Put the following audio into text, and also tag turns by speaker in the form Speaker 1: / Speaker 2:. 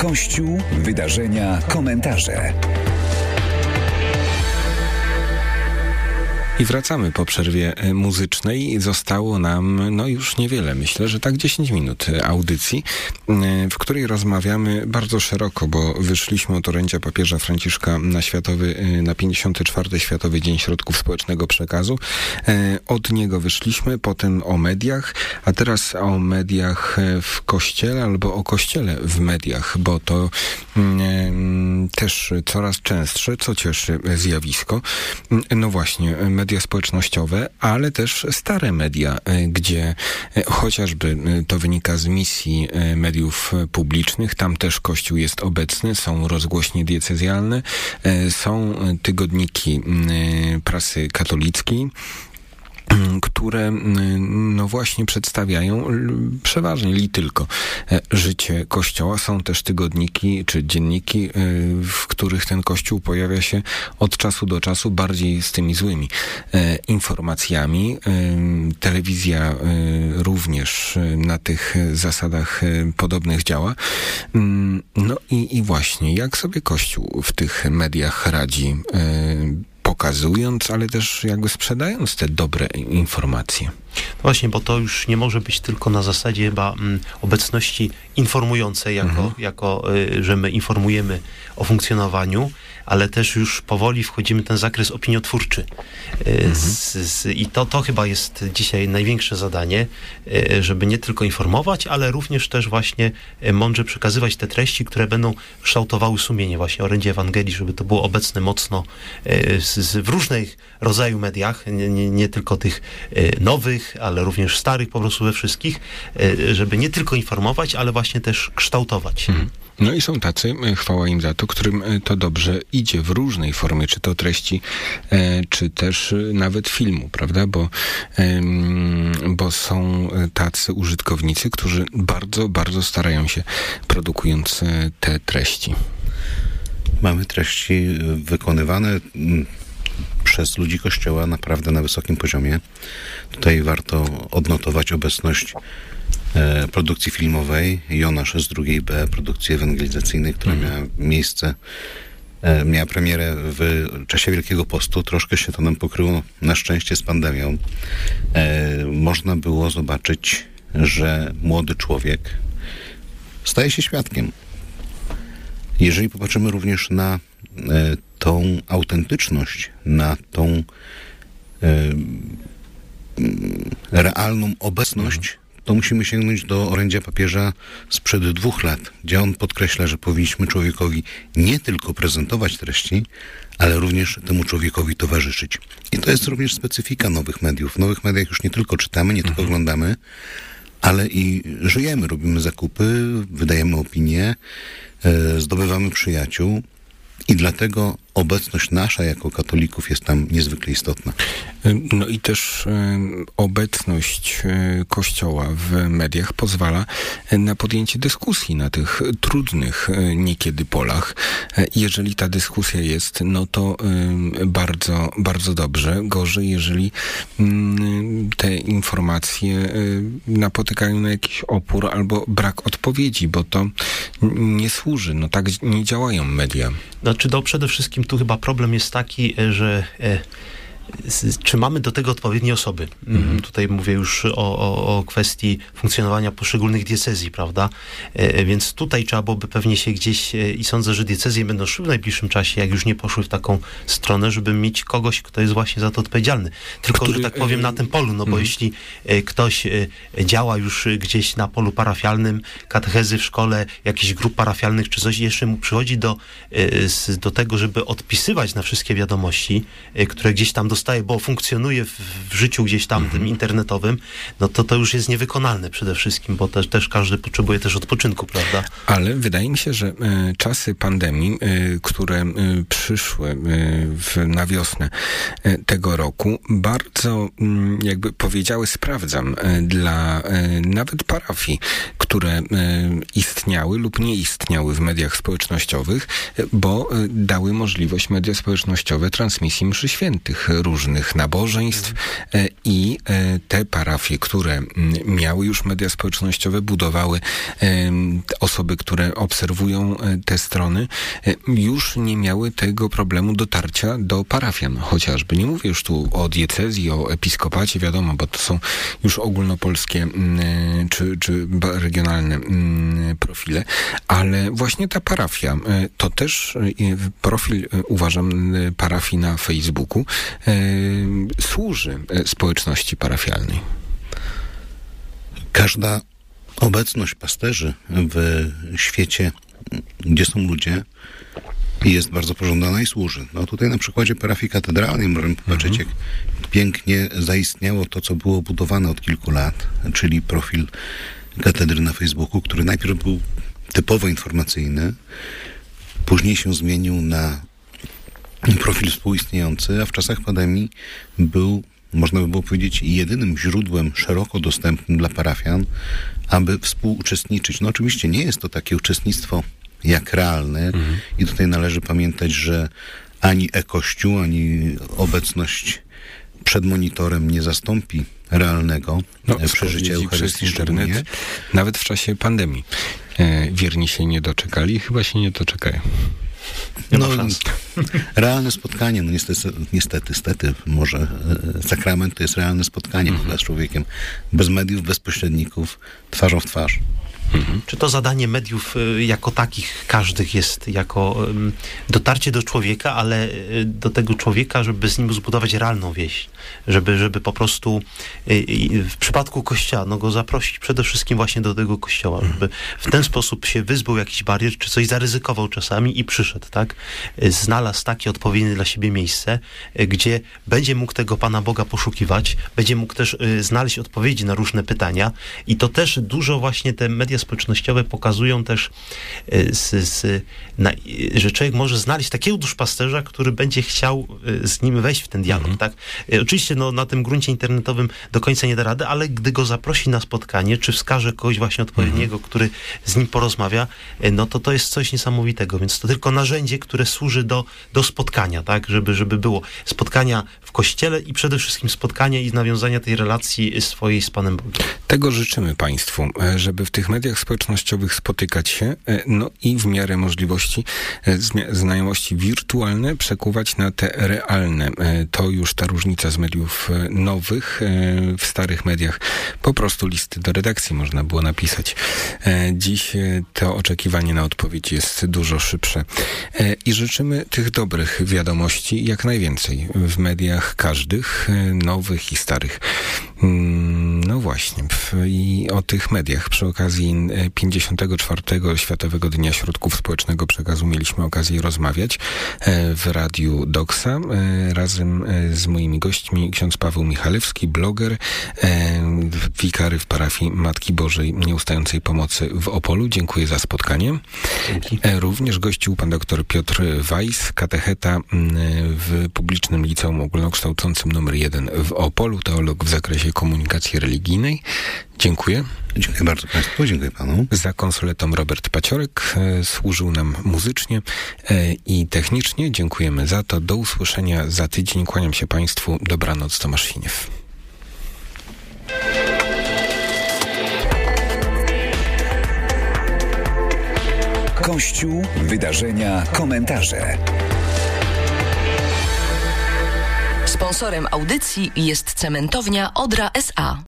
Speaker 1: Kościół, wydarzenia, komentarze.
Speaker 2: I wracamy po przerwie muzycznej. Zostało nam już niewiele, myślę, że tak 10 minut audycji, w której rozmawiamy bardzo szeroko, bo wyszliśmy od orędzia papieża Franciszka na 54. Światowy Dzień Środków Społecznego Przekazu. Od niego wyszliśmy, potem o mediach, a teraz o mediach w Kościele albo o Kościele w mediach, bo to też coraz częstsze, co cieszy zjawisko. No właśnie, media społecznościowe, ale też stare media, gdzie chociażby to wynika z misji mediów publicznych, tam też Kościół jest obecny, są rozgłośnie diecezjalne, są tygodniki prasy katolickiej, które właśnie przedstawiają przeważnie tylko życie Kościoła. Są też tygodniki czy dzienniki, w których ten Kościół pojawia się od czasu do czasu bardziej z tymi złymi informacjami. Telewizja również na tych zasadach podobnych działa. No i właśnie, jak sobie Kościół w tych mediach radzi, pokazując, ale też jakby sprzedając te dobre informacje.
Speaker 3: Właśnie, bo to już nie może być tylko na zasadzie chyba obecności informującej, że my informujemy o funkcjonowaniu, ale też już powoli wchodzimy w ten zakres opiniotwórczy. I to chyba jest dzisiaj największe zadanie, żeby nie tylko informować, ale również też właśnie mądrze przekazywać te treści, które będą kształtowały sumienie, właśnie orędzie Ewangelii, żeby to było obecne mocno w różnych rodzaju mediach, nie tylko tych nowych, ale również starych, po prostu we wszystkich, żeby nie tylko informować, ale właśnie też kształtować.
Speaker 2: No i są tacy, chwała im za to, którym to dobrze idzie w różnej formie, czy to treści, czy też nawet filmu, prawda? Bo są tacy użytkownicy, którzy bardzo, bardzo starają się, produkując te treści.
Speaker 4: Mamy treści wykonywane przez ludzi Kościoła naprawdę na wysokim poziomie. Tutaj warto odnotować obecność produkcji filmowej Jonasz z 2B, produkcji ewangelizacyjnej, która miała premierę w czasie Wielkiego Postu. Troszkę się to nam pokryło na szczęście z pandemią. Można było zobaczyć, że młody człowiek staje się świadkiem. Jeżeli popatrzymy również na tą autentyczność, na tą realną obecność, to musimy sięgnąć do orędzia papieża sprzed 2 lat, gdzie on podkreśla, że powinniśmy człowiekowi nie tylko prezentować treści, ale również temu człowiekowi towarzyszyć. I to jest również specyfika nowych mediów. W nowych mediach już nie tylko czytamy, nie tylko oglądamy, ale i żyjemy, robimy zakupy, wydajemy opinie, zdobywamy przyjaciół. I dlatego obecność nasza jako katolików jest tam niezwykle istotna.
Speaker 2: No i też obecność Kościoła w mediach pozwala na podjęcie dyskusji na tych trudnych niekiedy polach. Jeżeli ta dyskusja jest, no to bardzo, bardzo dobrze. Gorzej, jeżeli te informacje napotykają na jakiś opór albo brak odpowiedzi, bo to nie służy. No tak nie działają media.
Speaker 3: Znaczy, przede wszystkim tu chyba problem jest taki, że czy mamy do tego odpowiednie osoby. Tutaj mówię już o kwestii funkcjonowania poszczególnych diecezji, prawda? Więc tutaj trzeba byłoby pewnie się gdzieś, i sądzę, że diecezje będą szły w najbliższym czasie, jak już nie poszły w taką stronę, żeby mieć kogoś, kto jest właśnie za to odpowiedzialny. Tylko, że tak powiem, na tym polu, bo jeśli ktoś działa już gdzieś na polu parafialnym, katechezy w szkole, jakichś grup parafialnych czy coś, jeszcze mu przychodzi do tego, żeby odpisywać na wszystkie wiadomości, które gdzieś tam dostaje, bo funkcjonuje w życiu gdzieś tam tym internetowym, no to już jest niewykonalne przede wszystkim, bo też każdy potrzebuje też odpoczynku, prawda?
Speaker 2: Ale wydaje mi się, że czasy pandemii, które przyszły na wiosnę tego roku, bardzo jakby powiedziały, sprawdzam, dla nawet parafii, które istniały lub nie istniały w mediach społecznościowych, bo dały możliwość media społecznościowe transmisji mszy świętych różnych nabożeństw i te parafie, które miały już media społecznościowe, budowały osoby, które obserwują te strony, już nie miały tego problemu dotarcia do parafian chociażby. Nie mówię już tu o diecezji, o episkopacie, wiadomo, bo to są już ogólnopolskie czy regionalne profile, ale właśnie ta parafia, to też profil, uważam, parafii na Facebooku służy społeczności parafialnej.
Speaker 4: Każda obecność pasterzy w świecie, gdzie są ludzie, jest bardzo pożądana i służy. No tutaj na przykładzie parafii katedralnej możemy popatrzeć, jak pięknie zaistniało to, co było budowane od kilku lat, czyli profil katedry na Facebooku, który najpierw był typowo informacyjny, później się zmienił na profil współistniejący, a w czasach pandemii był, można by było powiedzieć, jedynym źródłem szeroko dostępnym dla parafian, aby współuczestniczyć. No oczywiście nie jest to takie uczestnictwo jak realne i tutaj należy pamiętać, że ani e-kościół, ani obecność przed monitorem nie zastąpi realnego przeżycia Eucharystii szczególnie.
Speaker 2: Nawet w czasie pandemii wierni się nie doczekali, chyba się nie doczekają.
Speaker 4: Realne spotkanie, niestety, może sakrament to jest realne spotkanie z człowiekiem, bez mediów, bez pośredników, twarzą w twarz.
Speaker 3: Czy to zadanie mediów jako takich, każdych jest jako dotarcie do człowieka, ale do tego człowieka, żeby z nim zbudować realną więź, żeby po prostu w przypadku Kościoła go zaprosić przede wszystkim właśnie do tego Kościoła, żeby w ten sposób się wyzbył jakichś barier, czy coś zaryzykował czasami i przyszedł, tak? Znalazł takie odpowiednie dla siebie miejsce, gdzie będzie mógł tego Pana Boga poszukiwać, będzie mógł też znaleźć odpowiedzi na różne pytania i to też dużo właśnie te media społecznościowe pokazują też, że człowiek może znaleźć takiego duszpasterza, który będzie chciał z nim wejść w ten dialog, tak? Oczywiście na tym gruncie internetowym do końca nie da rady, ale gdy go zaprosi na spotkanie, czy wskaże kogoś właśnie odpowiedniego, który z nim porozmawia, to jest coś niesamowitego, więc to tylko narzędzie, które służy do spotkania, tak? Żeby było spotkania w Kościele i przede wszystkim spotkania i nawiązania tej relacji swojej z Panem Bogiem.
Speaker 2: Tego życzymy Państwu, żeby w tych mediach społecznościowych spotykać się, i w miarę możliwości znajomości wirtualne przekuwać na te realne. To już ta różnica z mediów nowych. W starych mediach po prostu listy do redakcji można było napisać. Dziś to oczekiwanie na odpowiedź jest dużo szybsze. I życzymy tych dobrych wiadomości jak najwięcej w mediach każdych, nowych i starych. No właśnie. I o tych mediach przy okazji 54. Światowego Dnia Środków Społecznego Przekazu mieliśmy okazję rozmawiać w Radiu Doksa razem z moimi gośćmi ksiądz Paweł Michalewski, bloger, wikary w parafii Matki Bożej Nieustającej Pomocy w Opolu. Dziękuję za spotkanie. Dzięki. Również gościł pan dr Piotr Weiss, katecheta w Publicznym Liceum Ogólnokształcącym nr 1 w Opolu, teolog w zakresie komunikacji religijnej. Dziękuję.
Speaker 4: Dziękuję bardzo Państwu, dziękuję Panu.
Speaker 2: Za konsoletą Robert Paciorek służył nam muzycznie i technicznie. Dziękujemy za to. Do usłyszenia za tydzień. Kłaniam się Państwu. Dobranoc, Tomasz Finiew.
Speaker 1: Kościół, wydarzenia, komentarze.
Speaker 5: Sponsorem audycji jest cementownia Odra S.A.